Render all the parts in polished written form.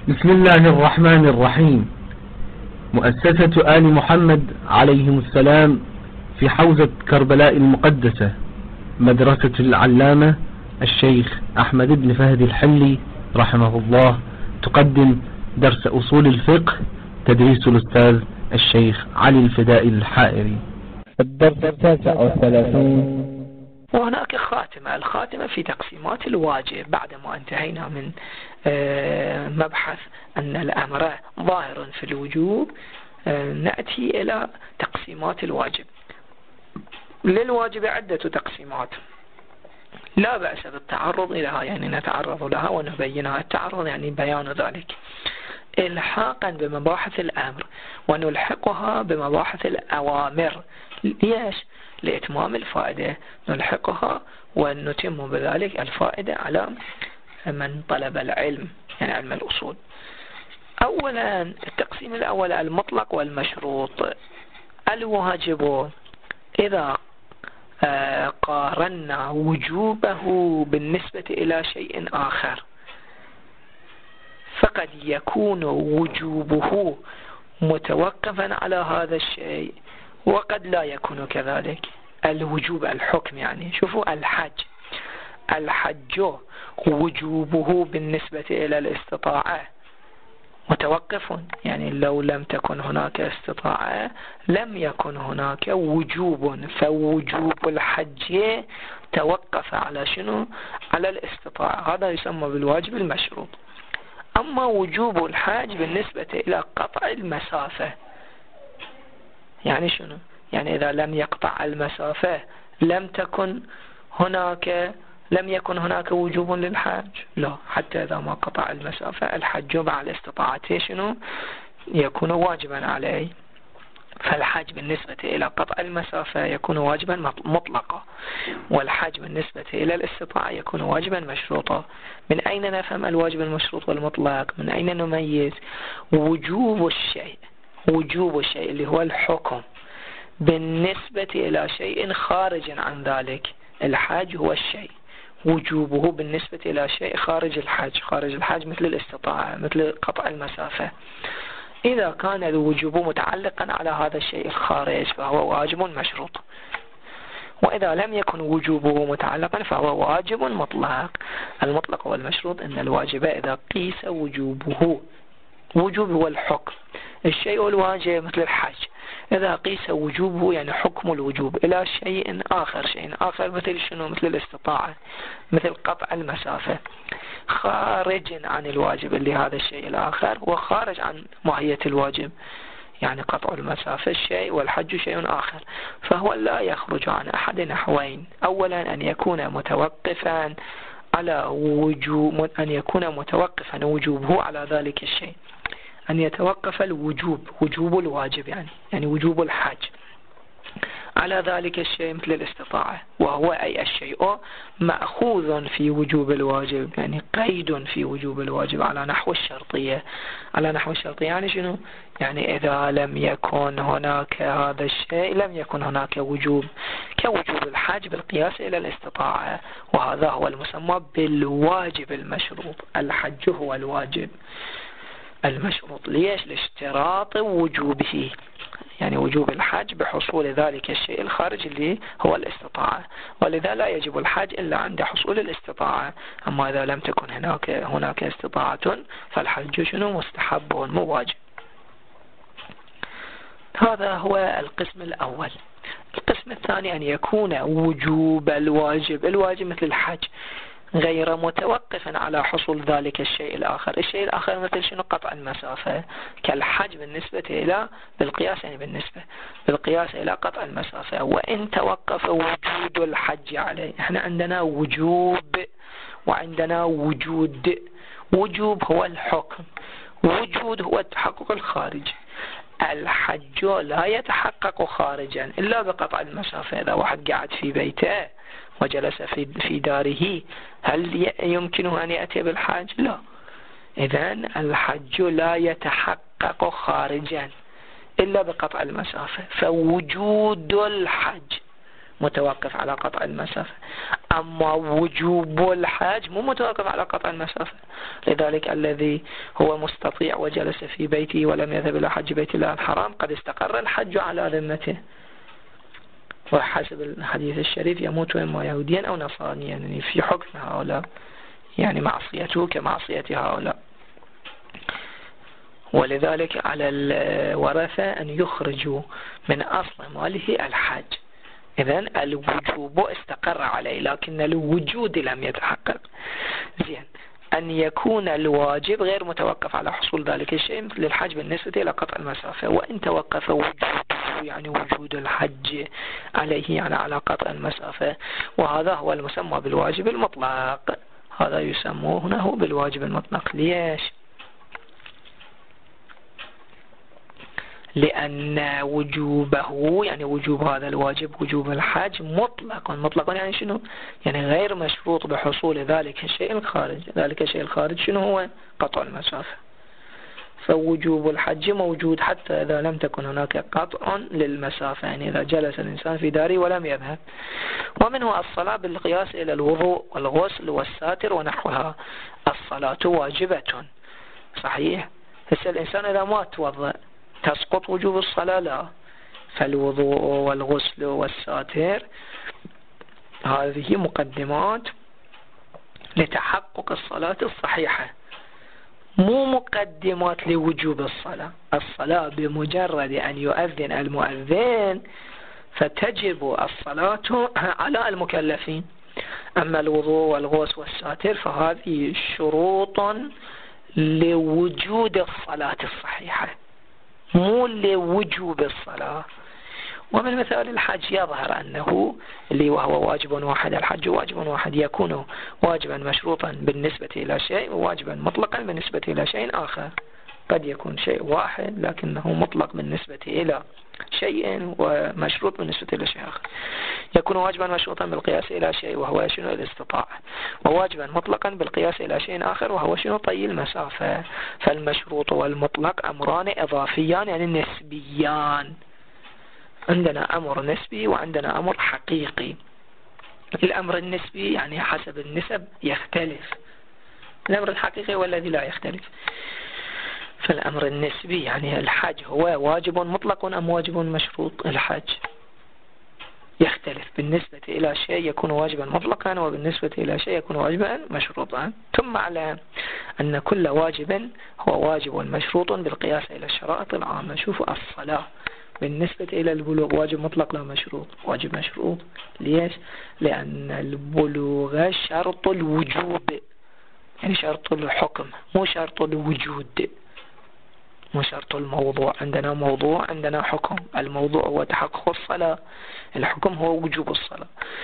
بسم الله الرحمن الرحيم. مؤسسة آل محمد عليهم السلام في حوزة كربلاء المقدسة، مدرسة العلامة الشيخ أحمد بن فهد الحلي رحمه الله، تقدم درس أصول الفقه، تدريس الأستاذ الشيخ علي الفدائي الحائري. الدرس 39. وهناك خاتمة. الخاتمة في تقسيمات الواجب. بعدما انتهينا من مبحث أن الأمر ظاهر في الوجوب، نأتي إلى تقسيمات الواجب. للواجب عدة تقسيمات لا بأس بالتعرض لها، يعني نتعرض لها ونبينها. التعرض يعني بيان ذلك إلحاقا بمباحث الأمر، ونلحقها بمباحث الأوامر. ليش؟ لإتمام الفائدة، نلحقها ونتم بذلك الفائدة على من طلب العلم، يعني علم الأصول. أولا التقسيم الأول المطلق والمشروط. الواجب إذا قارنا وجوبه بالنسبة إلى شيء آخر فقد يكون وجوبه متوقفا على هذا الشيء وقد لا يكون كذلك. الوجوب الحكم، يعني شوفوا الحج وجوبه بالنسبة إلى الاستطاعة متوقف، يعني لو لم تكن هناك استطاعة لم يكن هناك وجوب، فوجوب الحج توقف على شنو؟ على الاستطاعة. هذا يسمى بالواجب المشروط. أما وجوب الحج بالنسبة إلى قطع المسافة، يعني شنو؟ يعني إذا لم يقطع المسافة لم يكن هناك وجوب للحج؟ لا، حتى إذا ما قطع المسافة الحج مع الاستطاعة شنو؟ يكون واجبا عليه. فالحج بالنسبة إلى قطع المسافة يكون واجبا مطلقا، والحج بالنسبة إلى الاستطاعة يكون واجبا مشروطا. من أين نفهم الواجب المشروط والمطلق؟ من أين نميز وجوب الشيء اللي هو الحكم بالنسبة إلى شيء خارج عن ذلك؟ الحج هو الشيء، وجوبه بالنسبة إلى شيء خارج الحج مثل الاستطاعة، مثل قطع المسافة. إذا كان الوجوب متعلقا على هذا الشيء الخارج فهو واجب مشروط، وإذا لم يكن وجوبه متعلقا فهو واجب مطلق. المطلق والمشروط إن الواجب إذا قيس وجوبه، وجوب هو الحكم، الشيء الواجب مثل الحج، إذا قيس وجوبه يعني حكم الوجوب إلى شيء آخر مثل شنو؟ مثل الاستطاعة، مثل قطع المسافة، خارج عن الواجب اللي هذا الشيء الآخر وخارج عن ماهية الواجب، يعني قطع المسافة شيء والحج شيء آخر، فهو لا يخرج عن أحد نحوين. أولا أن يكون متوقفا وجوبه على ذلك الشيء، أن يتوقف وجوب الواجب، يعني وجوب الحج على ذلك الشيء مثل الاستطاعة، وهو أي الشيء مأخوذ في وجوب الواجب، يعني قيد في وجوب الواجب على نحو الشرطية. يعني شنو؟ يعني إذا لم يكن هناك هذا الشيء لم يكن هناك وجوب، كوجوب الحج بالقياس إلى الاستطاعة، وهذا هو المسمى بالواجب المشروط. الحج هو الواجب المشروط. ليش؟ لاشتراط وجوبه، يعني وجوب الحج بحصول ذلك الشيء الخارج اللي هو الاستطاعة، ولذا لا يجب الحج إلا عند حصول الاستطاعة. أما إذا لم تكن هناك استطاعة فالحج شنو؟ مستحب مو واجب. هذا هو القسم الأول. القسم الثاني أن يكون وجوب الواجب مثل الحج غير متوقف على حصول ذلك الشيء الآخر مثل شنو؟ قطع المسافة، كالحج بالقياس إلى قطع المسافة. وإن توقف وجود الحج عليه، احنا عندنا وجوب وعندنا وجود. وجوب هو الحكم، وجود هو التحقق الخارجي. الحج لا يتحقق خارجا إلا بقطع المسافة. إذا واحد قاعد في بيته وجلس في داره هل يمكنه أن يأتي بالحج؟ لا. إذن الحج لا يتحقق خارجا إلا بقطع المسافة. فوجود الحج متوقف على قطع المسافة. أما وجوب الحج مو متوقف على قطع المسافة. لذلك الذي هو مستطيع وجلس في بيته ولم يذهب إلى حج بيت الله الحرام قد استقر الحج على ذمته، وحسب الحديث الشريف يموت إما يهوديا أو نصرانيا، يعني في حكم هؤلاء، يعني معصيته كمعصية هؤلاء. ولذلك على الورثة أن يخرجوا من أصل ماله الحج. إذن الوجوب استقر عليه لكن الوجود لم يتحقق. زين، أن يكون الواجب غير متوقف على حصول ذلك الشيء مثل الحج بالنسبة إلى قطع المسافة، وإن توقف وجوده يعني وجود الحج عليه يعني على قطع المسافة، وهذا هو المسمى بالواجب المطلق. هذا يسمونه بالواجب المطلق. ليش؟ لأن وجوبه يعني وجوب هذا الواجب وجوب الحج مطلق يعني شنو؟ يعني غير مشروط بحصول ذلك الشيء الخارج. ذلك الشيء الخارج شنو هو؟ قطع المسافة. فوجوب الحج موجود حتى إذا لم تكن هناك قطع للمسافة، يعني إذا جلس الإنسان في داره ولم يذهب. ومنه الصلاة بالقياس إلى الوضوء والغسل والساتر ونحوها. الصلاة واجبة صحيح، بس الإنسان إذا ما توضأ تسقط وجوب الصلاة؟ لا. فالوضوء والغسل والساتر هذه مقدمات لتحقق الصلاة الصحيحة، مو مقدمات لوجوب الصلاة. الصلاة بمجرد أن يؤذن المؤذن فتجب الصلاة على المكلفين. أما الوضوء والغسل والساتر فهذه شروط لوجود الصلاة الصحيحة مو لوجوب الصلاة. ومن مثال الحج يظهر أنه اللي وهو واجب واحد، الحج واجب واحد يكون واجبا مشروطا بالنسبة إلى شيء وواجبا مطلقا بالنسبة إلى شيء آخر. قد يكون شيء واحد لكنه مطلق بالنسبة إلى شيء ومشروط بالنسبة إلى شيء آخر. يكون واجبا مشروطا بالقياس إلى شيء وهو شنو؟ الاستطاعة، وواجبا مطلقا بالقياس إلى شيء آخر وهو شنو؟ طي المسافة. فالمشروط والمطلق أمران إضافيان يعني نسبيان. عندنا أمر نسبي وعندنا أمر حقيقي. الأمر النسبي يعني حسب النسب يختلف، الأمر الحقيقي هو الذي لا يختلف. فالأمر النسبي يعني الحج هو واجب مطلق أم واجب مشروط؟ الحج يختلف، بالنسبة إلى شيء يكون واجبا مطلقا وبالنسبة إلى شيء يكون واجبا مشروطا. ثم على أن كل واجب هو واجب مشروط بالقياس إلى الشرائط العامة. شوفوا الصلاة بالنسبة إلى البلوغ واجب مطلق لا مشروط؟ واجب مشروط. ليش؟ لأن البلوغ شرط الوجوب، يعني شرط الحكم مو شرط الوجود، مو شرط الموضوع. عندنا موضوع عندنا حكم. الموضوع هو تحقق الصلاة، الحكم هو وجوب الصلاة.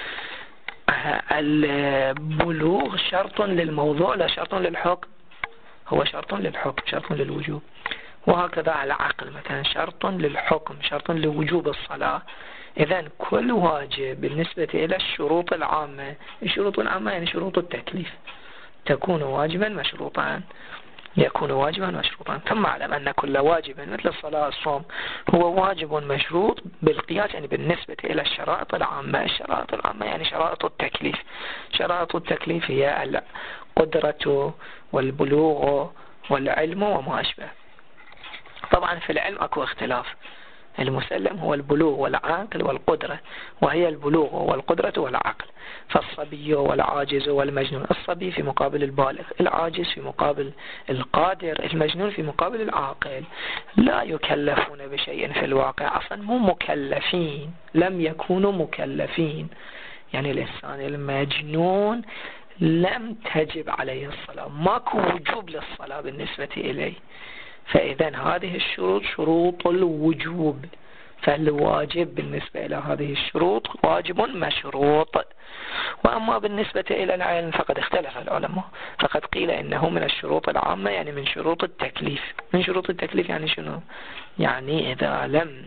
البلوغ شرط للموضوع لا شرط للحكم، هو شرط للحكم شرط للوجوب. وهكذا العقل مثلا شرط للحكم شرط لوجوب الصلاة. إذن كل واجب بالنسبة إلى الشروط العامة، الشروط العامة يعني شروط التكليف، تكون واجبا مشروطا، يكون واجبا مشروطا. ثم اعلم أن كل واجب مثل الصلاة الصوم هو واجب مشروط بالقياس يعني بالنسبة إلى الشرائط العامة. الشرائط العامة يعني شرائط التكليف. شرائط التكليف هي القدرة والبلوغ والعلم وما أشبه. طبعا في العلم أكو اختلاف، المسلم هو البلوغ والعقل والقدرة، وهي البلوغ والقدرة والعقل. فالصبي والعاجز والمجنون، الصبي في مقابل البالغ، العاجز في مقابل القادر، المجنون في مقابل العاقل. لا يكلفون بشيء في الواقع، أصلا مو مكلفين، لم يكونوا مكلفين. يعني الإنسان المجنون لم تجب عليه الصلاة، ماكو وجوب للصلاة بالنسبة إليه. فإذن هذه الشروط شروط الوجوب، فالواجب بالنسبة إلى هذه الشروط واجب مشروط. وأما بالنسبة إلى العلم فقد اختلف العلماء، فقد قيل إنه من الشروط العامة يعني من شروط التكليف. من شروط التكليف يعني شنو؟ يعني إذا لم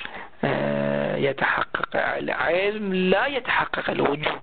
يتحقق العلم لا يتحقق الوجوب.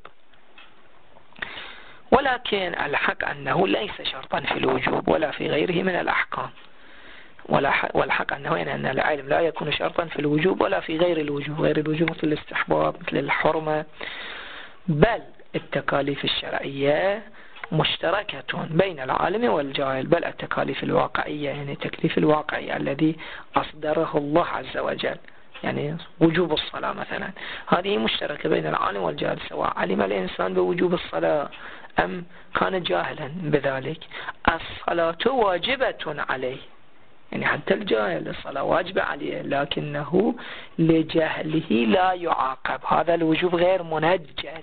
ولكن الحق أنه ليس شرطا في الوجوب ولا في غيره من الأحكام. والحق أنه أن العلم لا يكون شرطا في الوجوب ولا في غير الوجوب، غير الوجوب مثل الاستحباب مثل الحرمة، بل التكاليف الشرعية مشتركة بين العالم والجاهل، بل التكاليف الواقعية يعني التكليف الواقعي الذي أصدره الله عز وجل، يعني وجوب الصلاة مثلا، هذه مشتركة بين العالم والجاهل، سواء علم الإنسان بوجوب الصلاة أم كان جاهلا بذلك. الصلاة واجبة عليه، يعني حتى الجاهل الصلاة واجبة عليه، لكنه لجهله لا يعاقب، هذا الوجوب غير منجز.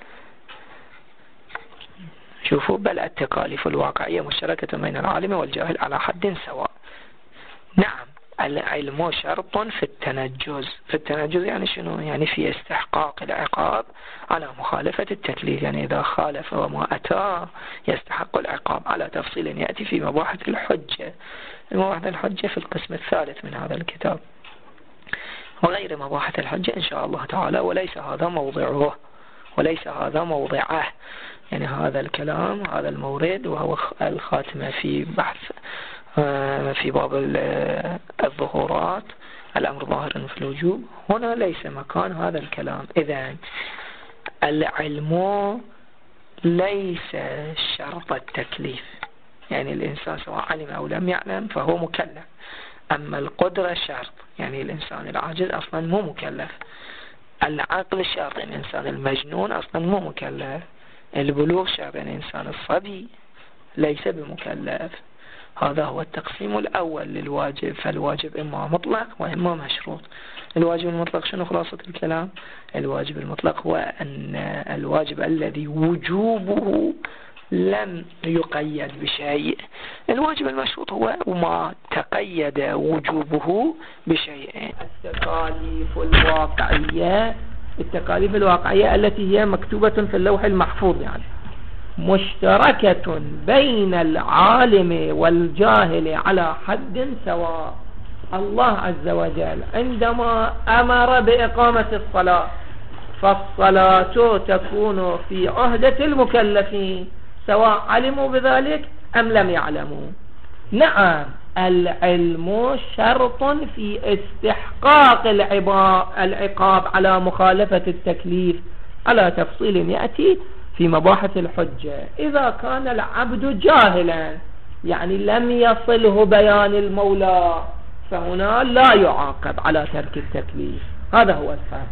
شوفوا، بل التكاليف الواقعية مشتركة بين العالم والجاهل على حد سواء. نعم، العلم شرط في التنجز. في التنجز يعني شنو؟ يعني في استحقاق العقاب على مخالفة التكليف، يعني إذا خالف وما أتى يستحق العقاب، على تفصيل يأتي في مباحث الحجة. مباحث الحجة في القسم الثالث من هذا الكتاب، وغير مباحث الحجة إن شاء الله تعالى، وليس هذا موضعه وليس هذا موضعه. يعني هذا الكلام، هذا المورد وهو الخاتمة في بحث في باب الظهورات، الأمر ظاهر في الوجوب، هنا ليس مكان هذا الكلام. إذن العلم ليس شرط التكليف، يعني الإنسان سواء علم أو لم يعلم فهو مكلف. أما القدرة شرط، يعني الإنسان العاجز أصلا مو مكلف. العقل شرط، يعني الإنسان المجنون أصلا مو مكلف. البلوغ شرط، يعني الإنسان الصبي ليس بمكلف. هذا هو التقسيم الأول للواجب. فالواجب إما مطلق وإما مشروط. الواجب المطلق شنو خلاصة الكلام؟ الواجب المطلق هو أن الواجب الذي وجوبه لم يقيد بشيء. الواجب المشروط هو ما تقيد وجوبه بشيء. التكاليف الواقعية التي هي مكتوبة في اللوح المحفوظ، يعني مشتركة بين العالم والجاهل على حد سواء. الله عز وجل عندما أمر بإقامة الصلاة، فالصلاة تكون في عهدة المكلفين سواء علموا بذلك أم لم يعلموا. نعم، العلم شرط في استحقاق العقاب على مخالفة التكليف، على تفصيل يأتي في مباحث الحجة. إذا كان العبد جاهلا، يعني لم يصله بيان المولى، فهنا لا يعاقب على ترك التكليف. هذا هو الفرق.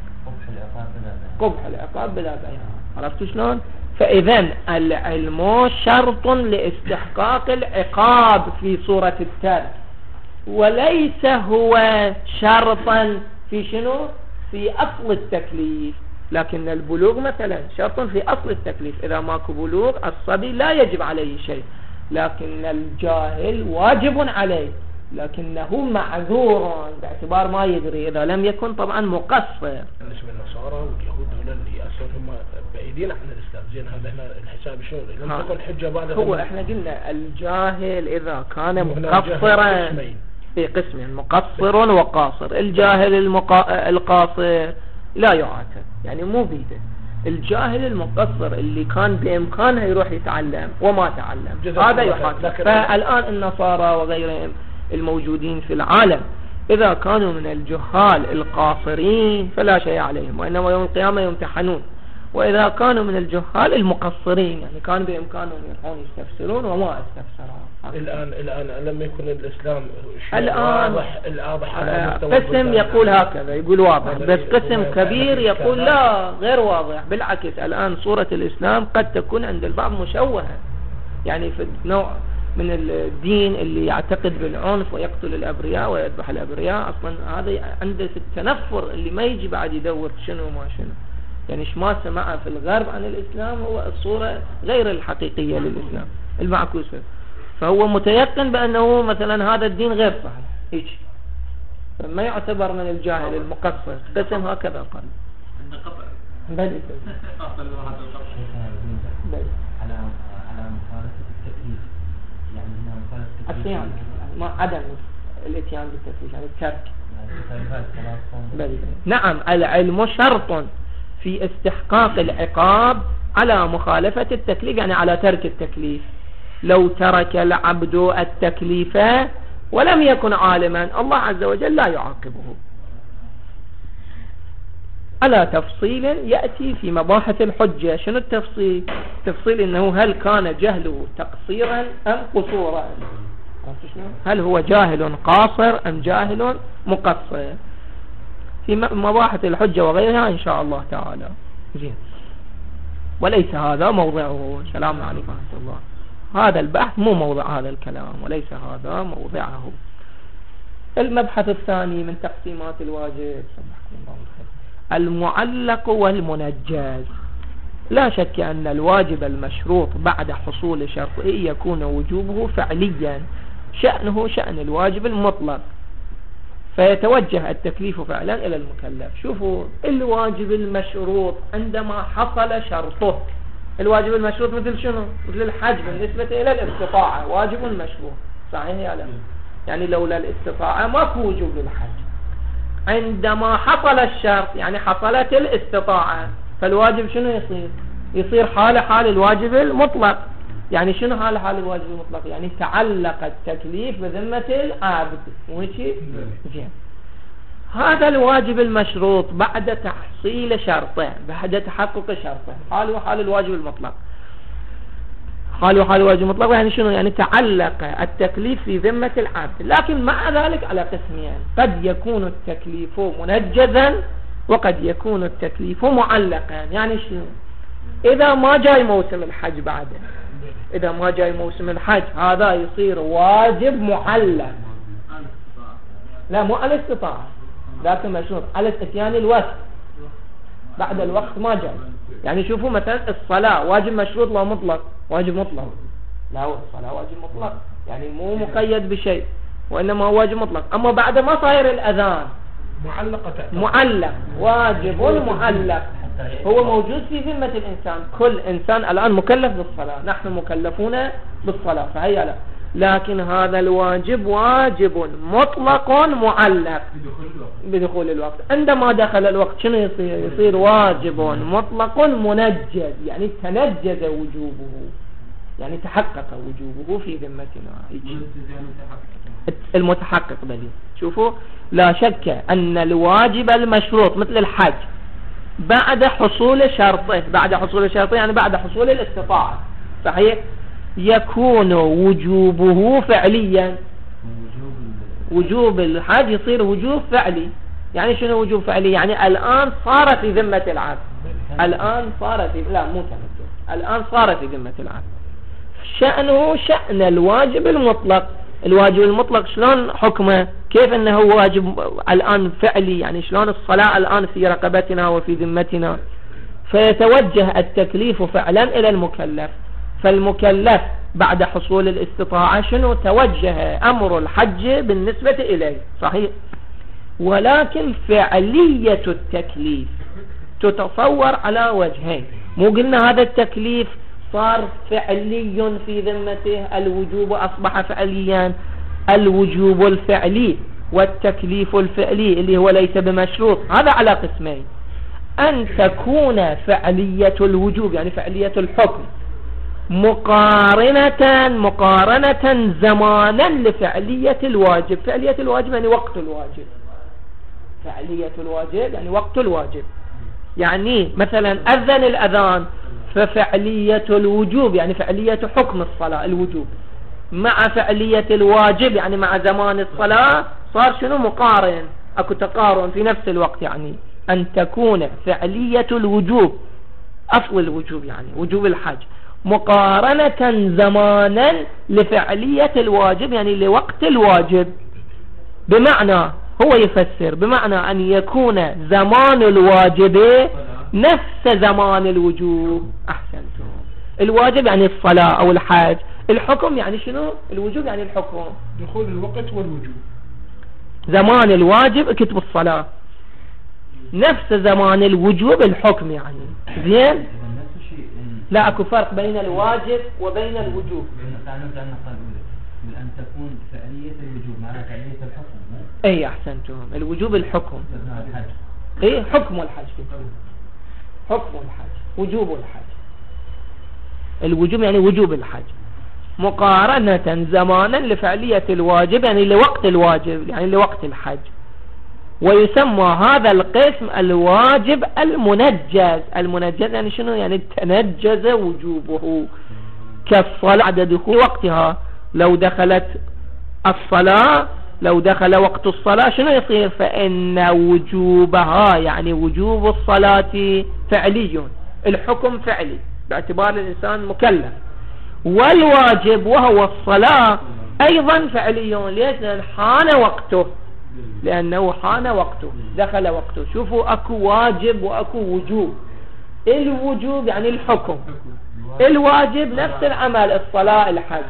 قبح العقاب بلا بيان. عرفتوا شلون؟ فإذن العلم شرط لاستحقاق العقاب في صورة الترك، وليس هو شرطا في شنو؟ في أصل التكليف. لكن البلوغ مثلا شرط في أصل التكليف، إذا ماكو بلوغ الصبي لا يجب عليه شيء، لكن الجاهل واجب عليه، لكنه معذور باعتبار ما يدري، إذا لم يكن طبعا مقصر. بالنسبة للنصارى واليهود دول اللي أصلا هم بعيدين عن الإسلام، زين هذا هنا الحساب شنو؟ لم تكن حجة بعد. هو احنا قلنا الجاهل إذا كان مقصرا في قسم مقصر وقاصر. الجاهل القاصر لا يعاتب، يعني مو بيده. الجاهل المقصر اللي كان بإمكانه يروح يتعلم وما تعلم هذا يحاسب. فالآن النصارى وغيرهم الموجودين في العالم إذا كانوا من الجهال القاصرين فلا شيء عليهم، وإنما يوم القيامة يمتحنون. وإذا كانوا من الجهال المقصرين، يعني كان بإمكانهم يروحون يستفسرون وما استفسرون. الآن لما يكون الإسلام الآن واضح على قسم يقول هكذا، يقول واضح، بس قسم كبير يقول لا غير واضح. بالعكس، الآن صورة الإسلام قد تكون عند البعض مشوهة، يعني في نوع من الدين اللي يعتقد بالعنف ويقتل الأبرياء ويذبح الأبرياء، أصلا هذا عنده في التنفر اللي ما يجي بعد يدور شنو ما شنو. يعني ما سمع في الغرب عن الإسلام هو الصورة غير الحقيقية للإسلام المعكوسة، فهو متيقن بأنه مثلا هذا الدين غير صحيح، هيك ما يعتبر من الجاهل المقصر. قسم هكذا قال. عند قطع بلي على مخالفة التكليف، يعني هنا مخالفة الصيام، ما عدم الاتيان بالتكليف، يعني الترك. نعم، العلم شرط في استحقاق العقاب على مخالفة التكليف، يعني على ترك التكليف. لو ترك العبد التكليف ولم يكن عالما الله عز وجل لا يعاقبه. على تفصيل يأتي في مباحث الحجة. شنو التفصيل؟ التفصيل انه هل كان جهله تقصيرا ام قصورا، هل هو جاهل قاصر ام جاهل مقصر، في مباحث الحجة وغيرها ان شاء الله تعالى. زين، وليس هذا موضعه. السلام عليكم ورحمة الله. هذا البحث مو موضع هذا الكلام، وليس هذا موضعه. المبحث الثاني من تقسيمات الواجب المعلق والمنجز. لا شك أن الواجب المشروط بعد حصول شرطه يكون وجوبه فعليا، شأنه شأن الواجب المطلق، فيتوجه التكليف فعلا إلى المكلف. شوفوا الواجب المشروط عندما حصل شرطه، الواجب المشروط مثل شنو؟ مثل الحج بالنسبة إلى الاستطاعة، واجب مشروط، صحيح يا لم؟ يعني لولا الاستطاعة ماكو وجوب للحج. عندما حصل الشرط يعني حصلت الاستطاعة، فالواجب شنو يصير؟ يصير حال الواجب المطلق. يعني شنو حال الواجب المطلق؟ يعني تعلق التكليف بذمة العبد، مو هيك؟ زين، هذا الواجب المشروط بعد تحصيل شرطه، بعد تحقق شرطه، حال الواجب المطلق. حال الواجب المطلق يعني شنو؟ يعني تعلق التكليف في ذمة العبد، لكن مع ذلك على قسمين: قد يكون التكليف منجزا وقد يكون التكليف معلقا. يعني شنو؟ إذا ما جاي موسم الحج بعده، إذا ما جاي موسم الحج، هذا يصير واجب معلق. لا، مو على الاستطاعة، لكن مشروط على اتيان الوقت، بعد الوقت ما جاي. يعني شوفوا مثلا الصلاة واجب مشروط لا مطلق؟ واجب مطلق. لا، الصلاة واجب مطلق، يعني مو مقيد بشيء، وإنما واجب مطلق. أما بعد ما صاير الأذان معلق، واجب معلق، هو موجود في ذمة الإنسان. كل إنسان الآن مكلف بالصلاة، نحن مكلفون بالصلاة، فهي لا، لكن هذا الواجب واجب مطلق معلق بدخول الوقت. عندما دخل الوقت شنو يصير؟ يصير واجب مطلق منجز، يعني تنجز وجوبه، يعني تحقق وجوبه في ذمتنا. المتحقق دليل. شوفوا، لا شك أن الواجب المشروط مثل الحج بعد حصول شرطه، بعد حصول شرطه يعني بعد حصول الاستطاعة، صحيح؟ يكون وجوبه فعليا. وجوب الحج يصير وجوب فعلي. يعني شنو وجوب فعلي؟ يعني الآن صار في ذمة العبد، الآن صار في، لا مو تمثل، الآن صار في ذمة العبد. شأنه شأن الواجب المطلق. الواجب المطلق شلون حكمه؟ كيف انه واجب الآن فعلي؟ يعني شلون الصلاة الآن في رقبتنا وفي ذمتنا، فيتوجه التكليف فعلا إلى المكلف. فالمكلف بعد حصول الاستطاعة شنو؟ توجه أمر الحج بالنسبة إليه، صحيح؟ ولكن فعلية التكليف تتصور على وجهين. مو قلنا هذا التكليف صار فعلي في ذمته، الوجوب أصبح فعليا. الوجوب الفعلي والتكليف الفعلي اللي هو ليس بمشروط، هذا على قسمين: أن تكون فعلية الوجوب يعني فعلية الحكم مقارنة زمانا لفعلية الواجب. فعلية الواجب يعني وقت الواجب، فعلية الواجب يعني وقت الواجب. يعني مثلا أذن الأذان، ففعلية الوجوب يعني فعلية حكم الصلاة الوجوب مع فعلية الواجب يعني مع زمان الصلاة صار شنو؟ مقارن، اكو تقارن في نفس الوقت. يعني أن تكون فعلية الوجوب، أصل الوجوب يعني وجوب الحج، مقارنة زمانا لفعلية الواجب يعني لوقت الواجب. بمعنى هو يفسر بمعنى أن يكون زمان الواجب نفس زمان الوجوب. أحسنتم. الواجب يعني الصلاة أو الحج، الحكم يعني شنو؟ الوجوب يعني الحكم، دخول الوقت والوجوب. زمان الواجب كتب الصلاة، نفس زمان الوجوب الحكم يعني. زين؟ لا اكو فرق بين الواجب وبين الوجوب. أن تكون فعلية الوجوب معناها فعلية الحكم. اي احسنتم، الوجوب الحكم. اي حكم الحج، حكم الحج، وجوب الحج. الوجوب يعني وجوب الحج. مقارنة زمانا لفعلية الواجب يعني لوقت الواجب يعني لوقت الحج. ويسمى هذا القسم الواجب المنجز. المنجز يعني شنو؟ يعني تنجز وجوبه كالصلاة بعد دخول وقتها. لو دخلت الصلاة لو دخل وقت الصلاة شنو يصير؟ فإن وجوبها يعني وجوب الصلاة فعلي، الحكم فعلي باعتبار الإنسان مكلف. والواجب وهو الصلاة أيضا فعلي. ليش؟ لأن حان وقته، لأنه حان وقته دخل وقته. شوفوا أكو واجب وأكو وجوب. الوجوب يعني الحكم، الواجب نفس العمل الصلاة الحج.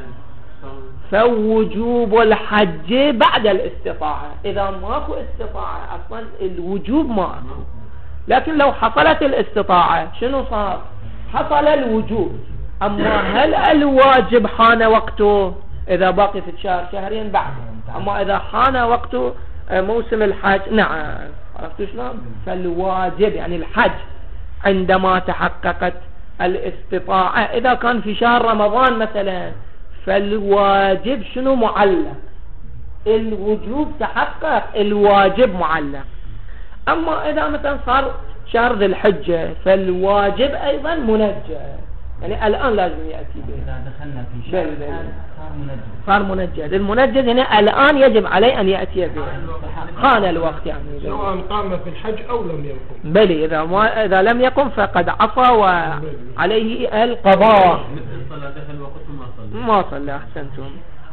فوجوب الحج بعد الاستطاعة. إذا ماكو استطاعة أصلا الوجوب ماكو. لكن لو حصلت الاستطاعة شنو صار؟ حصل الوجوب. أما هل الواجب حان وقته إذا باقي في الشهر شهرين بعد؟ أما إذا حان وقته موسم الحج نعم. عرفتوا شلون؟ فالواجب يعني الحج عندما تحققت الاستطاعة. إذا كان في شهر رمضان مثلا فالواجب شنو؟ معلق. الوجوب تحقق، الواجب معلق. أما إذا مثلا صار شهر ذي الحجة فالواجب أيضا منجز، يعني الآن لازم يأتي به. إذا دخلنا في شهر صار منجز. المنجز يعني الآن يجب عليه أن يأتي به، خان الوقت يعني سواء قام في الحج أو لم يقم. بلي إذا لم يقم فقد عصى وعليه القضاء. مثل الصلاة دخل وقت ما صلى. أحسنتم.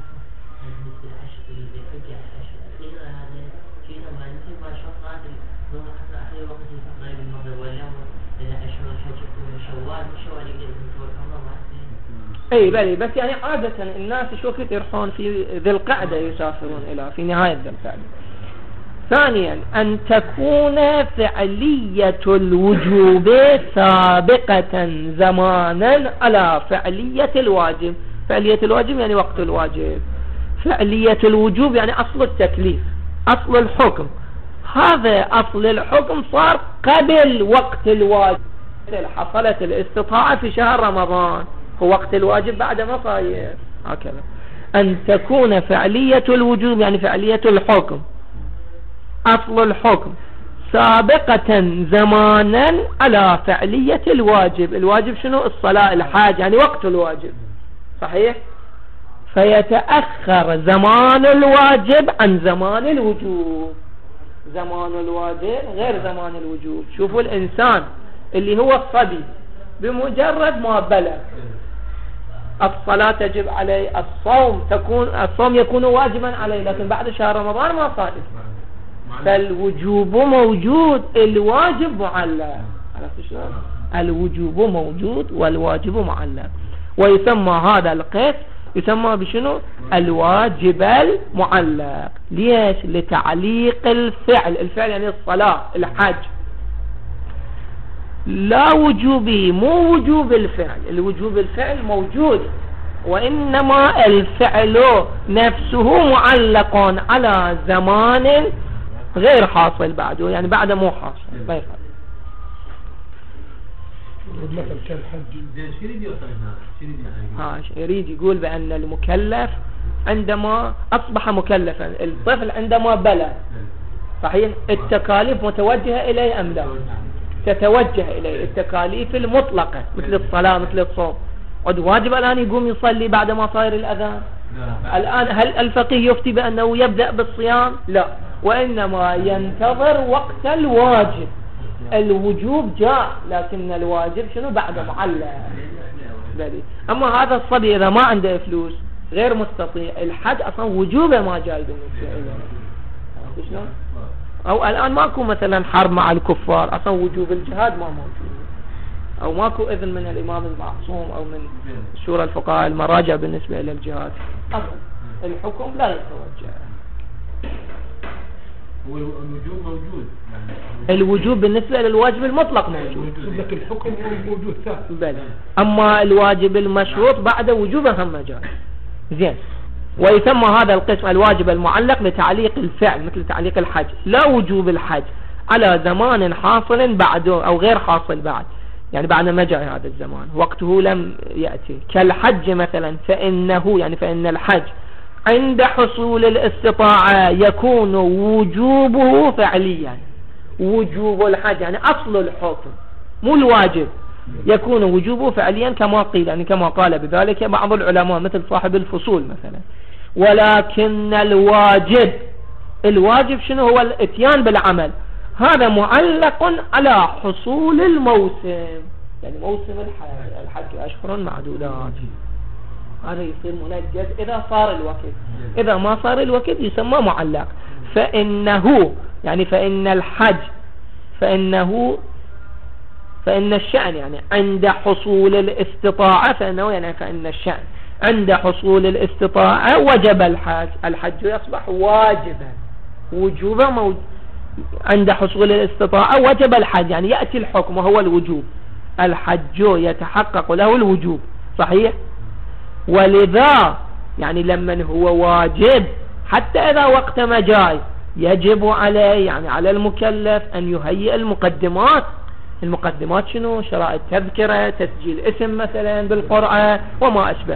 اي بلي، بس يعني عادة الناس شو وقت يروحون في ذي القعدة يسافرون الى في نهاية ذي القعدة. ثانيا أن تكون فعلية الوجوب سابقة زمانا على فعلية الواجب. فعلية الواجب يعني وقت الواجب. فعلية الوجوب يعني أصل التكليف، أصل الحكم. هذا أصل الحكم صار قبل وقت الواجب. حصلت الاستطاعة في شهر رمضان، هو وقت الواجب بعد ما صاير. هكذا أن تكون فعلية الوجوب يعني فعلية الحكم، أصل الحكم سابقة زمانا على فعلية الواجب. الواجب شنو؟ الصلاة الحاج يعني وقت الواجب، صحيح؟ فيتأخر زمان الواجب عن زمان الوجوب. زمان الواجب غير زمان الوجوب. شوفوا الإنسان اللي هو الصبي بمجرد ما بلغ الصلاة تجب عليه، الصوم يكون واجبا عليه، لكن بعد شهر رمضان ما صائم. فالوجوب موجود، الواجب معلق. عرفت شلون؟ الوجوب موجود والواجب معلق. ويسمى هذا القسم يسمى بشنو؟ الواجب المعلق. ليش؟ لتعليق الفعل. الفعل يعني الصلاة الحج. لا وجوبي، مو وجوب الفعل. الوجوب الفعل موجود، وإنما الفعل نفسه معلق على زمان غير حاصل بعده، يعني بعد مو حاصل ما يفعل. مثل كالحج يريد يقول بأن المكلف عندما أصبح مكلفا، الطفل عندما بلغ، صحيح التكاليف متوجهة إليه أم لا؟ تتوجه إليه التكاليف المطلقة مثل الصلاة مثل الصوم. واجب الآن يقوم يصلي بعد ما صاير الأذان؟ الآن هل الفقيه يفتي بأنه يبدأ بالصيام؟ لا، وإنما ينتظر وقت الواجب. الوجوب جاء لكن الواجب شنو؟ بعد معلق. أما هذا الصبي إذا ما عنده فلوس غير مستطيع، الحج أصلا وجوبه ما جاي بالنسبة إليه. شلون؟ أو الآن ماكو مثلا حرب مع الكفار، أصلا وجوب الجهاد ما موجود، أو ماكو إذن من الإمام المعصوم أو من شورى الفقهاء المراجع بالنسبة إلى الجهاد. أصلا الحكم لا يتوجه. والوجوب موجود، الوجوب بالنسبة للواجب المطلق موجود، لكن الحكم موجود ثابت. بل أما الواجب المشروط بعد وجوبه هم جاء. زين. ويسمى هذا القسم الواجب المعلق لتعليق الفعل مثل تعليق الحج. لا وجوب الحج على زمان حاصل بعده أو غير حاصل بعد، يعني بعد ما جاء هذا الزمان وقته لم يأتي، كالحج مثلا، فإن الحج عند حصول الاستطاعة يكون وجوبه فعليا. وجوب الحج يعني أصل الحكم مو الواجب، يكون وجوبه فعليا كما قيل، يعني كما قال بذلك بعض العلماء مثل صاحب الفصول مثلا. ولكن الواجب شنو هو؟ الاتيان بالعمل، هذا معلق على حصول الموسم، يعني موسم الحج أشهر معدودات، هذا يصير منجز إذا صار الوقت، إذا ما صار الوقت يسمى معلق. فإنه يعني فإن الشأن يعني عند حصول الاستطاعة، فإن الشأن عند حصول الاستطاعة وجب الحج يصبح واجبا، وجوبا عند حصول الاستطاعة وجب الحج، يعني يأتي الحكم وهو الوجوب، الحج يتحقق له الوجوب، صحيح؟ ولذا يعني لمن هو واجب حتى إذا وقت ما جاي يجب عليه، يعني على المكلف أن يهيئ المقدمات شنو؟ شرائط تذكرة، تسجيل اسم مثلا بالقرعة وما أشبه،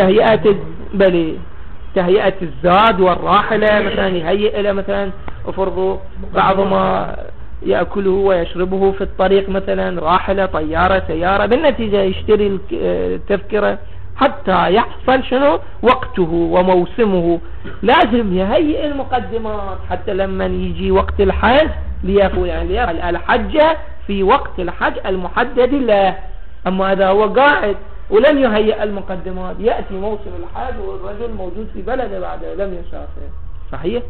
تهيئة الزاد والراحلة مثلا، يهيئ إلى مثلا افرضوا بعض ما يأكله ويشربه في الطريق مثلا، راحلة، طيارة، سيارة، بالنتيجة يشتري التذكرة حتى يحصل شنو؟ وقته وموسمه، لازم يهيئ المقدمات حتى لما يجي وقت الحج ليفعل الحج في وقت الحج المحدد له. أما إذا هو قاعد ولم يهيئ المقدمات يأتي موسم الحج والرجل موجود في بلده بعده لم يسافر، صحيح؟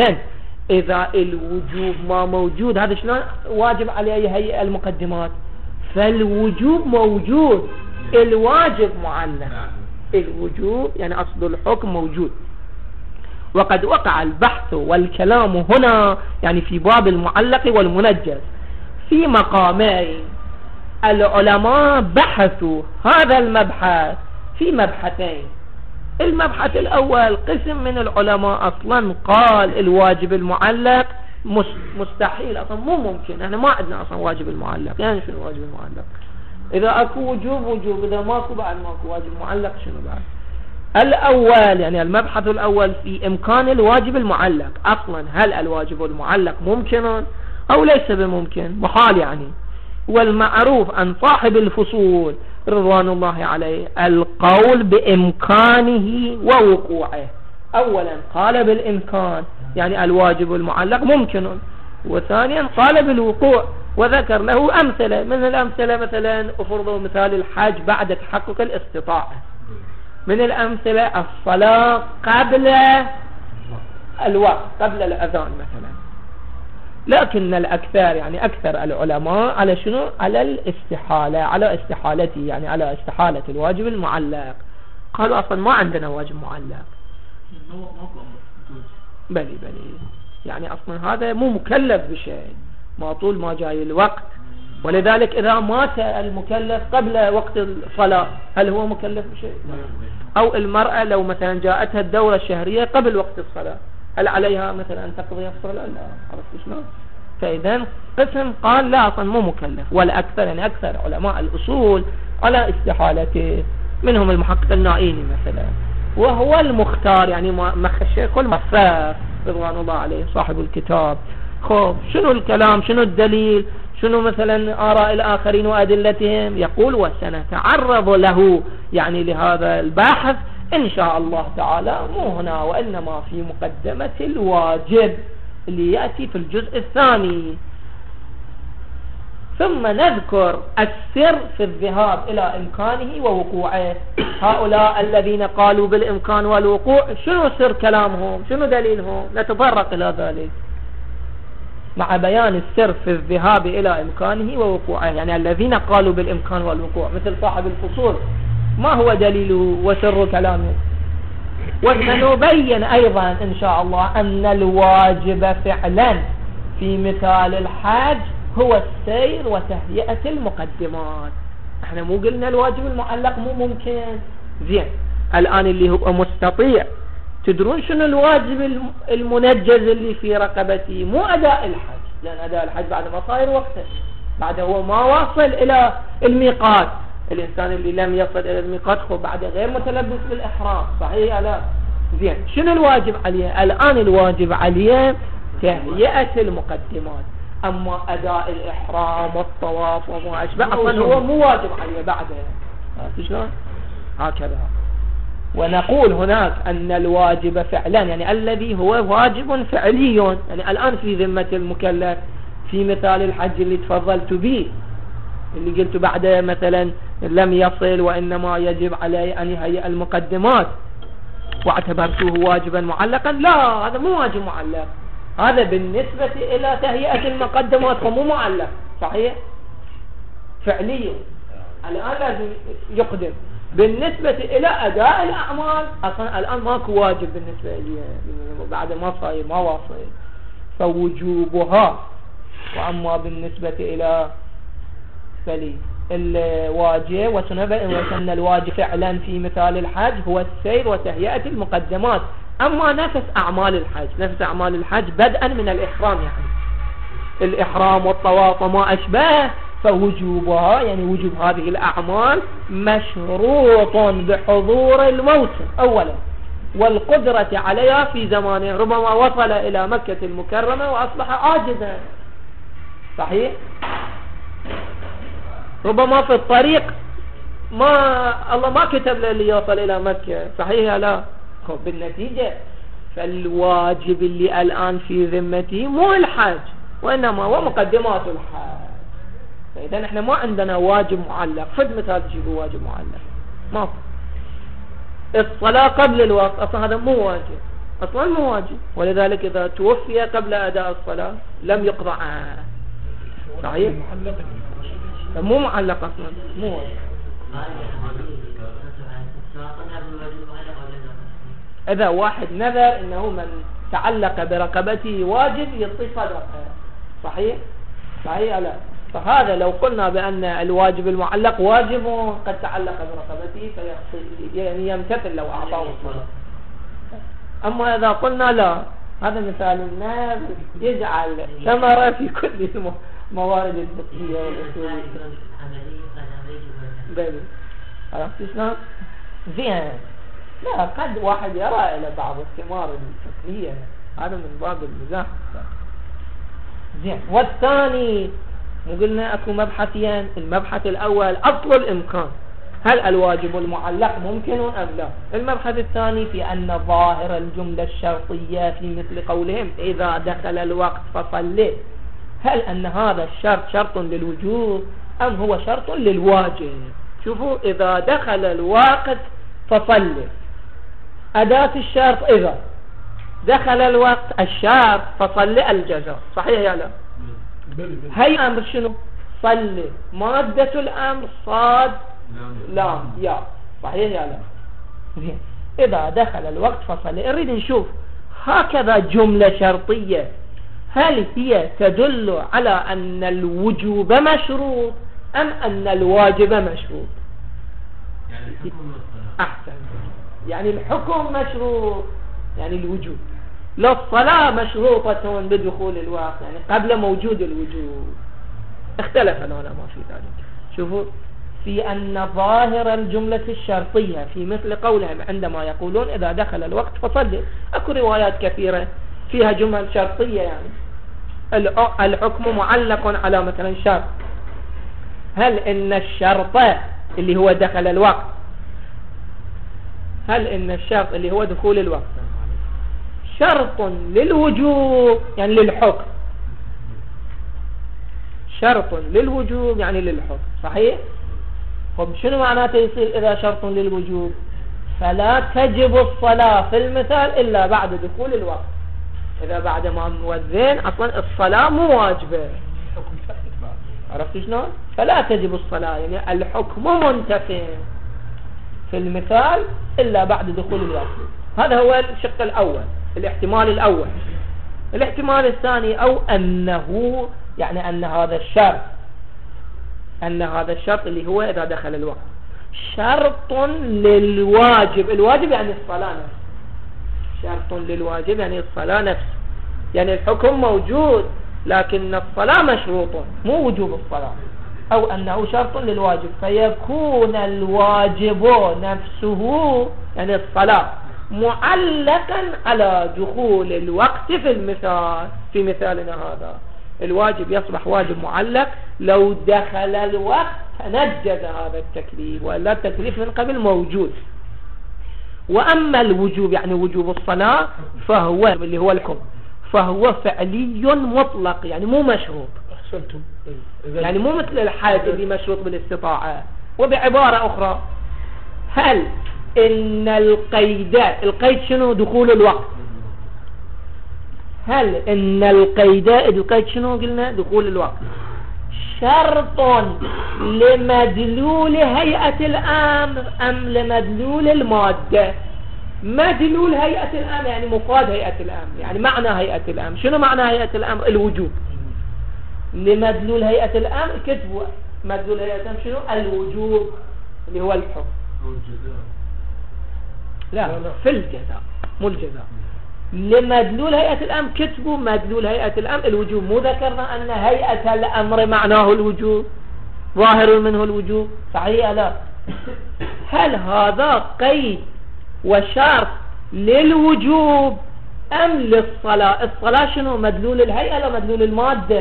إذا الوجوب ما موجود، هذا شلون واجب عليه يهيئ المقدمات؟ فالوجوب موجود، الواجب معلق، الوجوب يعني أصل الحكم موجود. وقد وقع البحث والكلام هنا يعني في باب المعلق والمنجز في مقامين. العلماء بحثوا هذا المبحث في مبحثين. المبحث الأول قسم من العلماء أصلا قال الواجب المعلق مستحيل، أصلا مو ممكن، احنا ما عندنا أصلا واجب المعلق. يعني شنو واجب المعلق؟ إذا أكو وجوب، إذا ماكو بعد ماكو واجب معلق، شنو بعد؟ الأول يعني المبحث الأول في إمكان الواجب المعلق أصلا، هل الواجب المعلق ممكن أو ليس بممكن؟ محال يعني. والمعروف عن صاحب الفصول رضوان الله عليه القول بإمكانه ووقوعه. أولا قال بالإمكان يعني الواجب المعلق ممكن، وثانيا قال بالوقوع وذكر له أمثلة. من الأمثلة مثلا أفرضوا مثال الحج بعد تحقق الاستطاعة، من الأمثلة الصلاة قبل الوقت، قبل الأذان مثلا. لكن الأكثر يعني أكثر العلماء على شنو؟ على الاستحالة، على استحالته، يعني على استحالة الواجب المعلق. قالوا أصلا ما عندنا واجب معلق. بلي يعني أصلا هذا مو مكلف بشيء ما طول ما جاي الوقت. ولذلك إذا مات المكلف قبل وقت الصلاة هل هو مكلف بشيء؟ أو المرأة لو مثلا جاءتها الدورة الشهرية قبل وقت الصلاة هل عليها مثلا أن تقضي الصلاة؟ لا. عرفت شلون؟ فإذا قسم قال لا أصلا مو مكلف. والأكثر يعني أكثر علماء الأصول على استحالته، منهم المحقق النائيني مثلا، وهو المختار يعني الشيخ المفاق رضوان الله عليه صاحب الكتاب. خب شنو الكلام؟ شنو الدليل؟ شنو مثلا آراء الآخرين وأدلتهم؟ يقول وسنتعرض له يعني لهذا الباحث إن شاء الله تعالى، مو هنا وإنما في مقدمة الواجب اللي يأتي في الجزء الثاني. ثم نذكر السر في الذهاب إلى إمكانه ووقوعه. هؤلاء الذين قالوا بالإمكان والوقوع شنو سر كلامهم؟ شنو دليلهم؟ نتطرق إلى ذلك مع بيان السر في الذهاب إلى إمكانه ووقوعه. يعني الذين قالوا بالإمكان والوقوع مثل صاحب الفصول ما هو دليله وسر كلامه؟ وسنبين أيضا إن شاء الله أن الواجب فعلا في مثال الحج هو السير وتهيئة المقدمات. احنا مو قلنا الواجب المعلق مو ممكن؟ زين الآن اللي هو مستطيع، تدرون شنو الواجب المنجز اللي في رقبتي؟ مو أداء الحج، لأن أداء الحج بعد ما صاير وقته، بعد هو ما واصل إلى الميقات. الإنسان اللي لم يصل إلى الميقات هو بعد غير متلبس بالإحرام، صحيح لا؟ زين، شنو الواجب عليه الآن؟ الواجب عليه تهيئة المقدمات. أما أداء الإحرام والطواف وما أشبه أصلا هو مو واجب عليه بعدها. شلون؟ هكذا. ونقول هناك أن الواجب فعلا يعني الذي هو واجب فعلي، يعني الآن في ذمة المكلف في مثال الحج اللي تفضلت به، اللي قلت بعد مثلا لم يصل وإنما يجب عليه أن يهيئ المقدمات واعتبرته واجبا معلقا. لا، هذا مو واجب معلق، هذا بالنسبة إلى تهيئة المقدمات فمو معلق، صحيح؟ فعليا الآن لازم يقدم. بالنسبة إلى أداء الأعمال أصلا الآن ماكو واجب بالنسبة لي بعد ما صاير ما واصل فوجوبها. وأما بالنسبة إلى فلي الواجب وسن الواجب فعلا في مثال الحج هو السير وتهيئة المقدمات. أما نفس أعمال الحج، نفس أعمال الحج بدءا من الإحرام، يعني الإحرام والطواف وما أشبه، فوجوبها يعني وجوب هذه الأعمال مشروط بحضور الموسم أولا والقدرة عليها في زمانه. ربما وصل إلى مكة المكرمة وأصبح عاجزا، صحيح؟ ربما في الطريق الله ما كتب له اللي يوصل إلى مكة، صحيح لا؟ بالنتيجة فالواجب اللي الآن في ذمتي مو الحج وإنما هو مقدمات الحج. فإذا نحن ما عندنا واجب معلق. خذ مثال تجيبوا واجب معلق، ما الصلاة قبل الوقت أصلا هذا مو واجب، أصلا مو واجب، ولذلك إذا توفي قبل أداء الصلاة لم يقضى عنه، صحيح؟ مو معلق أصلا، مو واجب. إذا واحد نذر إنه من تعلق برقبته واجب يعطي صدقة، صحيح؟ صحيح لا؟ فهذا لو قلنا بأن الواجب المعلق واجب قد تعلق برقبته يعني يمتثل لو أعطاه الصلاة. أما إذا قلنا لا، هذا مثال الناس يجعل ثمرة في كل الموارد الفقهية والأصولية. عرفت شلون؟ زين. لا، قد واحد يرى إلى بعض الثمار الفقهية، هذا من باب المزاح. زين. والثاني قلنا أكو مبحثين. المبحث الأول أصل الإمكان، هل الواجب المعلق ممكن أم لا؟ المبحث الثاني في أن ظاهر الجملة الشرطية في مثل قولهم إذا دخل الوقت فصلي، هل أن هذا الشرط شرط للوجوب أم هو شرط للواجب؟ شوفوا، إذا دخل الوقت فصلي، أداة الشرط إذا دخل الوقت الشرط فصلي الجزاء، صحيح يا لا؟ هي أمر شنو؟ صلي، مادة الأمر صاد لام يا، صحيح يا لا؟ زين. إذا دخل الوقت فصلي، نريد نشوف هكذا جملة شرطية هل هي تدل على أن الوجوب مشروط أم أن الواجب مشروط؟ يعني الحكم أحسن، يعني الحكم مشروط يعني الوجوب، لا الصلاة مشروطة بدخول الوقت يعني قبل موجود الوجوب. اختلف العلماء في ذلك. شوفوا، في أن ظاهر الجملة الشرطية في مثل قولهم عندما يقولون إذا دخل الوقت فصلي، أكو روايات كثيرة فيها جمل شرطية، يعني الحكم معلق على مثلا شرط. هل إن الشرط اللي هو دخل الوقت، هل إن الشرط اللي هو دخول الوقت شرط للوجوب يعني للحكم، شرط للوجوب يعني للحكم، صحيح؟ طب شنو معناته يصير إذا شرط للوجوب؟ فلا تجب الصلاة في المثال إلا بعد دخول الوقت. إذا بعد ما نوذن أصلا الصلاة مو واجبة، عرفت شلون؟ فلا تجب الصلاة يعني الحكم منتفي في المثال إلا بعد دخول الوقت. هذا هو الشق الأول، الاحتمال الأول. الاحتمال الثاني أو أنه يعني أن هذا الشرط، أن هذا الشرط اللي هو إذا دخل الوقت شرط للواجب. الواجب يعني الصلاة نفسه، شرط للواجب يعني الصلاة نفسه، يعني الحكم موجود لكن الصلاة مشروط مو وجوب الصلاة، أو أنه شرط للواجب، فيكون الواجب نفسه يعني الصلاة معلقا على دخول الوقت في المثال. في مثالنا هذا الواجب يصبح واجب معلق لو دخل الوقت تنجز هذا التكليف، وإلا التكليف من قبل موجود. وأما الوجوب يعني وجوب الصلاة فهو اللي هو الحكم، فهو فعلي مطلق يعني مو مشروط. أحسنتم. يعني مو مثل الحج اللي مشروط بالاستطاعة. وبعبارة أخرى، هل إن القيد شنو؟ دخول الوقت. هل إن القيد شنو قلنا؟ دخول الوقت شرط لمدلول هيئة الأمر أم لمدلول المادة؟ مدلول هيئة الأمر يعني مفاد هيئة الأمر، يعني معنى هيئة الأمر. شنو معنى هيئة الأمر؟ الوجوب. لمدلول هيئة الأمر كتبوا مدلول هيئة الأمر شنو؟ الوجوب اللي هو الحكم. لا في الجزاء مو الجزاء. لمدلول هيئة الأمر كتبوا مدلول هيئة الأمر الوجوب. مو ذكرنا أن هيئة الأمر معناه الوجوب، ظاهر منه الوجوب، صحيح؟ لا. هل هذا قيد وشرط للوجوب أم للصلاة؟ الصلاة شنو؟ مدلول الهيئة ولا مدلول المادة؟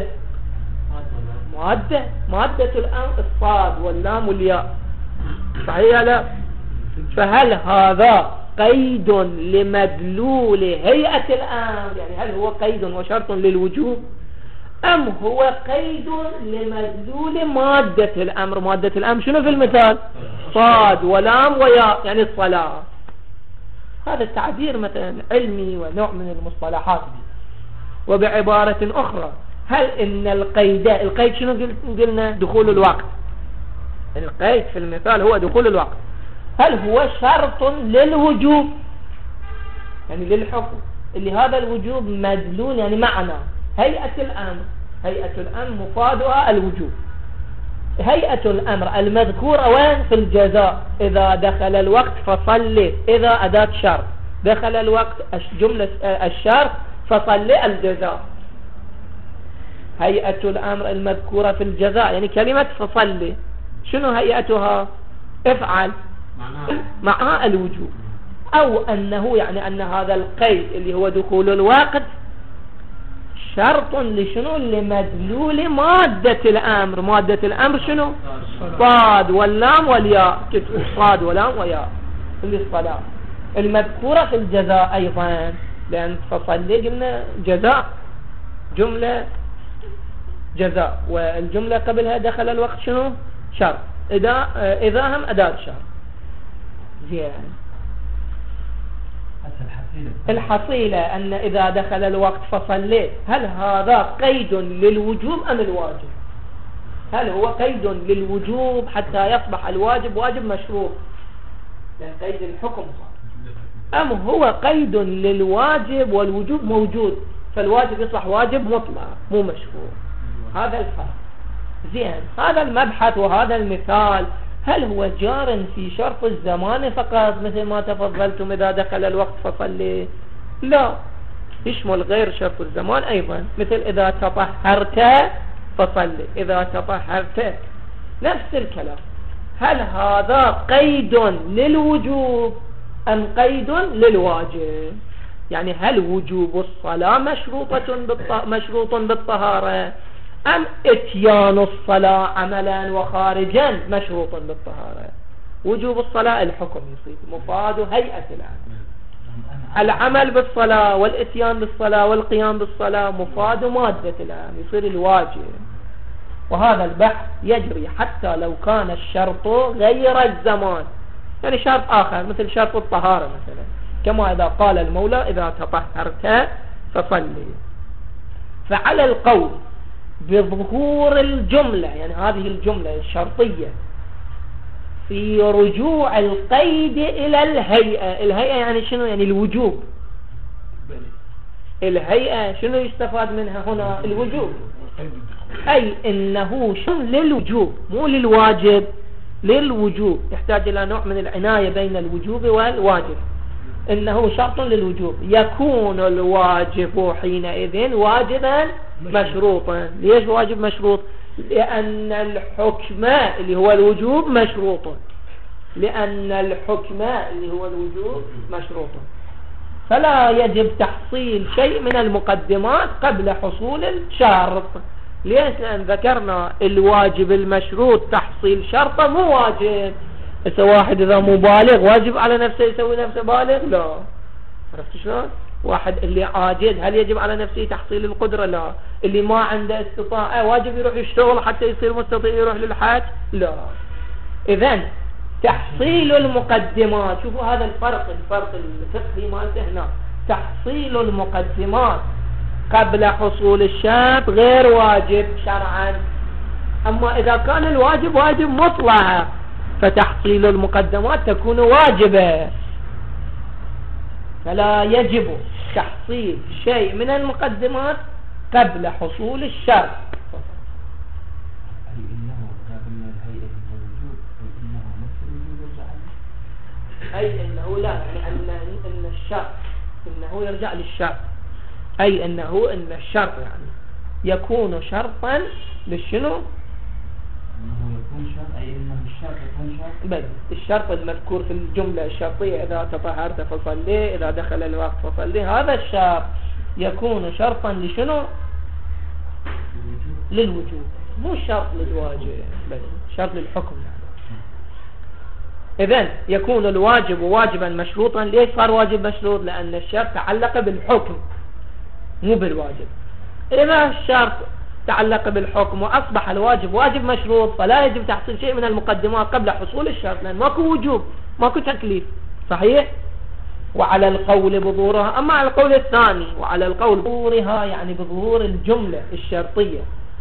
مادة الأمر الصاد واللام والياء، صحيح؟ لا. فهل هذا قيد لمدلول هيئة الأمر يعني هل هو قيد وشرط للوجوب أم هو قيد لمدلول مادة الأمر؟ مادة الأمر شنو في المثال؟ صاد ولام وياء يعني الصلاة. هذا التعبير مثلا علمي ونوع من المصطلحات. وبعبارة أخرى، هل إن القيد شنو قلنا؟ دخول الوقت. القيد في المثال هو دخول الوقت. هل هو شرط للوجوب يعني للحكم اللي هذا الوجوب مدلول يعني معنى هيئة الأمر؟ هيئة الأمر مفادها الوجوب. هيئة الأمر المذكورة وين؟ في الجزاء. إذا دخل الوقت فصلي، إذا أداة شرط دخل الوقت جملة الشرط فصلي الجزاء. هيئة الأمر المذكورة في الجزاء يعني كلمة فصلي شنو هيئتها؟ افعل، معناها الوجوب. أو أنه يعني أن هذا القيد اللي هو دخول الوقت شرط لشنو؟ لمدلول مادة الأمر. مادة الأمر شنو؟ صاد واللام والياء، صاد ولام وياء اللي الصلاة المذكورة في الجزاء أيضا، لأن فصلي قلنا جزاء جملة جزاء، والجملة قبلها دخل الوقت شنو؟ شرط. إذا هم أداة شرط. زين. الحصيلة أن إذا دخل الوقت فصليت، هل هذا قيد للوجوب أم الواجب؟ هل هو قيد للوجوب حتى يصبح الواجب واجب مشروط لأن قيد الحكم، أم هو قيد للواجب والوجوب موجود فالواجب يصبح واجب مطلق مو مشروط؟ هذا الفرق. زين. هذا المبحث وهذا المثال هل هو جار في شرط الزمان فقط مثل ما تفضلتم إذا دخل الوقت فصلي؟ لا، يشمل غير شرط الزمان أيضا، مثل إذا تطهرت فصلي، إذا تطهرت نفس الكلام. هل هذا قيد للوجوب أم قيد للواجب؟ يعني هل وجوب الصلاة مشروط بالطهارة أم اتيان الصلاة عملا وخارجا مشروط بالطهارة؟ وجوب الصلاة الحكم يصير مفاد هيئة العمل. العمل بالصلاة والاتيان بالصلاة والقيام بالصلاة مفاد مادة العمل يصير الواجب. وهذا البحث يجري حتى لو كان الشرط غير الزمان، يعني شرط آخر مثل شرط الطهارة مثلا، كما إذا قال المولى إذا تطهرت فصلي. فعلى القول بظهور الجملة يعني هذه الجملة الشرطية في رجوع القيد إلى الهيئة. الهيئة يعني شنو؟ يعني الوجوب. الهيئة شنو يستفاد منها هنا؟ الوجوب، أي إنه شنو؟ للوجوب مو للواجب، للوجوب. يحتاج إلى نوع من العناية بين الوجوب والواجب. إنه شرط للوجوب، يكون الواجب حينئذ واجبا مشروطا. ليش واجب مشروط؟ لأن الحكم اللي هو الوجوب مشروط، لأن الحكم اللي هو الوجوب مشروط، فلا يجب تحصيل شيء من المقدمات قبل حصول الشرط. ليش؟ لأن ذكرنا الواجب المشروط تحصيل شرطه مو واجب. إذا واحد إذا مبالغ واجب على نفسه يسوي نفسه بالغ؟ لا. عرفت شلون؟ واحد اللي عاجز هل يجب على نفسه تحصيل القدرة؟ لا. اللي ما عنده استطاعة واجب يروح يشتغل حتى يصير مستطيع يروح للحج؟ لا. إذن تحصيل المقدمات، شوفوا هذا الفرق الفقهي مالته هنا. تحصيل المقدمات قبل حصول الشرط غير واجب شرعا. أما إذا كان الواجب واجب مطلق فتحصيل المقدمات تكون واجبة، فلا يجب تحصيل شيء من المقدمات قبل حصول الشرط. أي إنه قابلنا الهيئة الوجوب إنه نفس الوجوب يرجع له، أي إنه لا، يعني أن الشرط إنه يرجع للشرط، أي إن الشرط يعني يكون شرطا للشنو؟ إنه يكون شرط، أي إنه الشرط يكون شرط. بل الشرط المذكور في الجملة الشرطية إذا تطهرت فصلي، إذا دخل الوقت فصلي، هذا الشرط يكون شرطا لشنو؟ للوجوب، مو شرط للواجب، بل شرط للحكم يعني. إذن يكون الواجب واجبا مشروطا. ليش صار واجب مشروط؟ لأن الشرط تعلق بالحكم مو بالواجب. إذا الشرط تعلق بالحكم وأصبح الواجب واجب مشروط فلا يجب تحصيل شيء من المقدمات قبل حصول الشرط، لأن ماكو وجوب ماكو تكليف. صحيح؟ وعلى القول بظهورها. أما على القول الثاني وعلى القول بظهورها يعني بظهور الجملة الشرطية،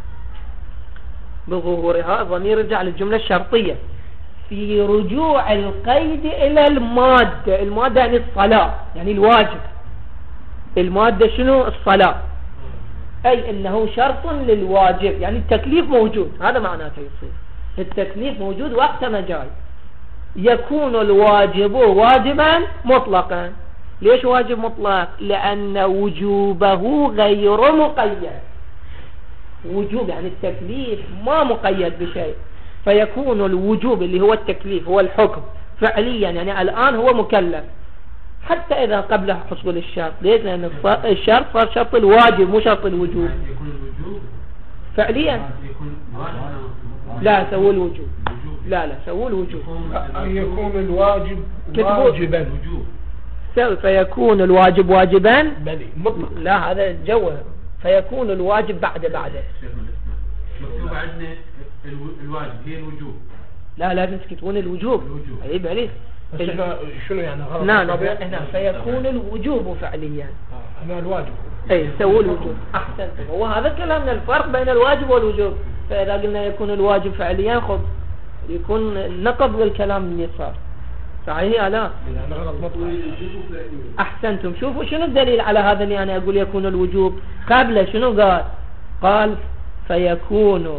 بظهورها ضمير يرجع للجملة الشرطية في رجوع القيد إلى المادة. المادة يعني الصلاة، يعني الواجب. المادة شنو؟ الصلاة. أي إنه شرط للواجب، يعني التكليف موجود، هذا معناته يصير التكليف موجود وقت ما جاي. يكون الواجب واجبا مطلقا. ليش واجب مطلق؟ لأن وجوبه غير مقيد. وجوب يعني التكليف ما مقيد بشيء، فيكون الوجوب اللي هو التكليف هو الحكم فعليا، يعني الآن هو مكلف حتى إذا قبل حصول الشرط. ليش؟ لأن الشرط صار شرط الواجب مو شرط الوجوب. يكون الوجوب فعليا يكون لا سووا الوجوب، لا سووا الوجوب. أن يكون الواجب كتبوا واجبا، فيكون الواجب واجبا بلي مطلق. لا هذا جوه، فيكون الواجب بعد مكتوب عندنا الواجب هي الوجوب. لا لازم تكتبون الوجوب. عيب عليك. بس احنا شنو يعني غلط؟ نعم هنا فيكون الوجوب فعليا. هنا الواجب. اي سووا الوجوب. احسنتم. وهذا كلامنا الفرق بين الواجب والوجوب. فاذا قلنا يكون الواجب فعليا خذ يكون نقض للكلام اللي صار. صحيح لا؟ يعني غلط مطلق. احسنتم. شوفوا شنو الدليل على هذا اللي انا اقول يكون الوجوب. قبل شنو قال فيكون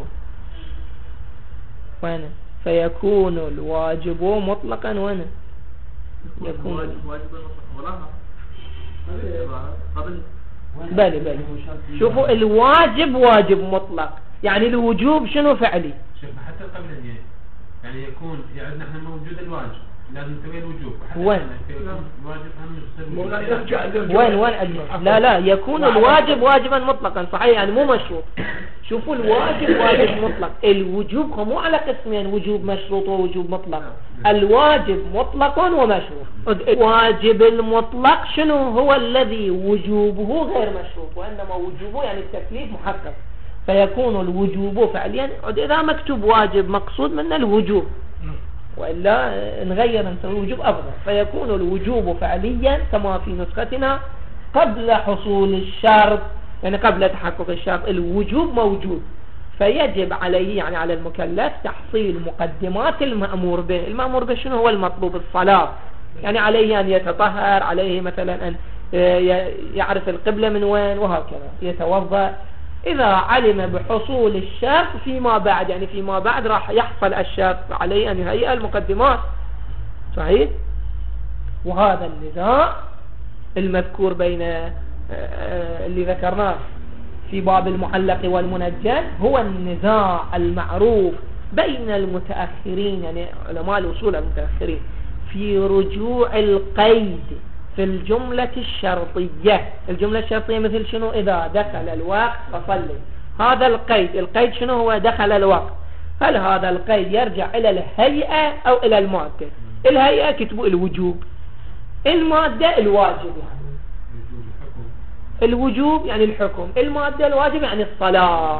وين؟ فيكون الواجب مطلقا. وين يكون بلي شوفوا الواجب واجب مطلق، يعني الوجوب شنو فعلي. شوفنا حتى قبل يعني يكون عندنا احنا موجود الواجب لازم نسوي الوجوب. وين الواجب هم وين أجمع. لا يكون الواجب واجبا مطلقا. صحيح يعني مو مشروط. شوفوا الواجب واجب مطلق. الوجوب مو على قسمين، وجوب مشروط ووجوب مطلق. الواجب مطلق ومشروط. الواجب المطلق شنو؟ هو الذي وجوبه غير مشروط، وإنما وجوبه يعني التكليف محقق. فيكون الوجوب فعليا. إذا مكتوب واجب مقصود منه الوجوب، وإلا نغير نسوي وجوب أفضل. فيكون الوجوب فعليا كما في نسختنا قبل حصول الشرط، يعني قبل تحقق الشرط الوجوب موجود. فيجب عليه يعني على المكلف تحصيل مقدمات المأمور به. المأمور به شنو هو المطلوب؟ الصلاة. يعني عليه أن يتطهر، عليه مثلا أن يعرف القبلة من وين، وهكذا يتوضأ. إذا علم بحصول الشرط فيما بعد، يعني فيما بعد راح يحصل الشرط، عليه أن يهيئ المقدمات. صحيح؟ وهذا النزاع المذكور بين اللي ذكرناه في باب المعلق والمنجل هو النزاع المعروف بين المتأخرين، يعني علماء الوصول المتأخرين، في رجوع القيد في الجملة الشرطية. الجملة الشرطية مثل شنو؟ إذا دخل الوقت فصلي. هذا القيد شنو هو؟ دخل الوقت. هل هذا القيد يرجع إلى الهيئة أو إلى المادة؟ الهيئة كتبوا الوجوب، المادة الواجب، يعني الوجوب يعني الحكم، المادة الواجب يعني الصلاة.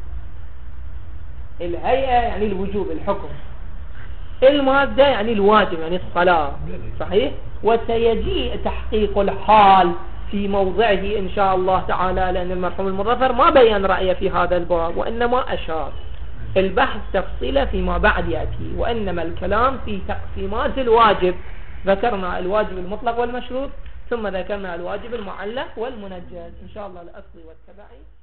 الهيئة يعني الوجوب الحكم، المادة يعني الواجب يعني الصلاة. صحيح؟ وسيجيء تحقيق الحال في موضعه إن شاء الله تعالى، لأن المرحوم المظفر ما بين رأيه في هذا الباب وإنما أشار. البحث تفصيله فيما بعد يأتي، وإنما الكلام في تقسيمات الواجب. ذكرنا الواجب المطلق والمشروط، ثم ذكرنا الواجب المعلق والمنجز. إن شاء الله الأصل والتبعي